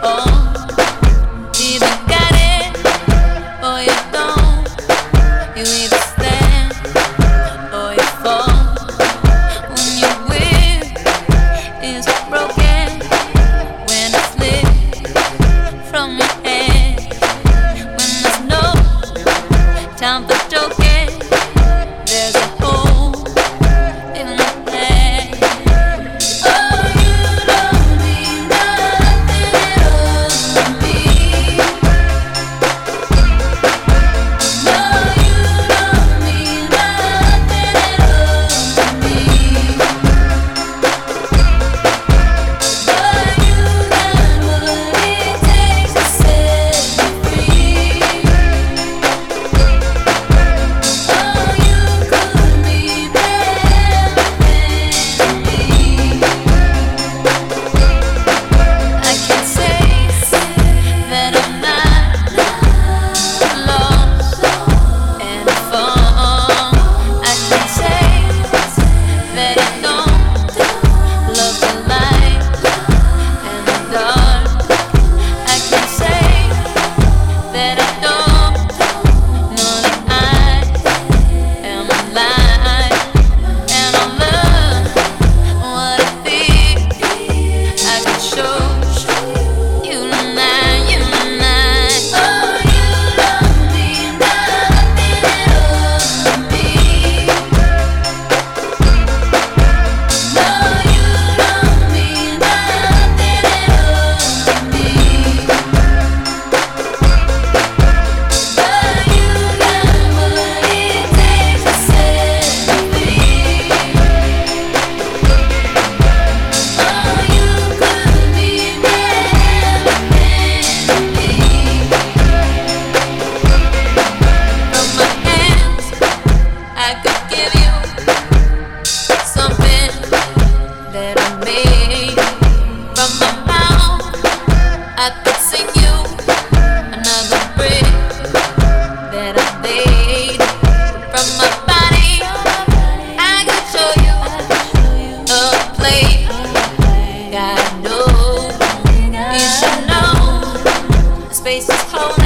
Time for joking. There's a hole in the plan. Oh, you don't mean nothing at all to me. No, you don't mean nothing at all to me. But you got what it takes to set me free. I could sing you another brick that I made from my body. I could show you a place. God knows, you should know the space is cold.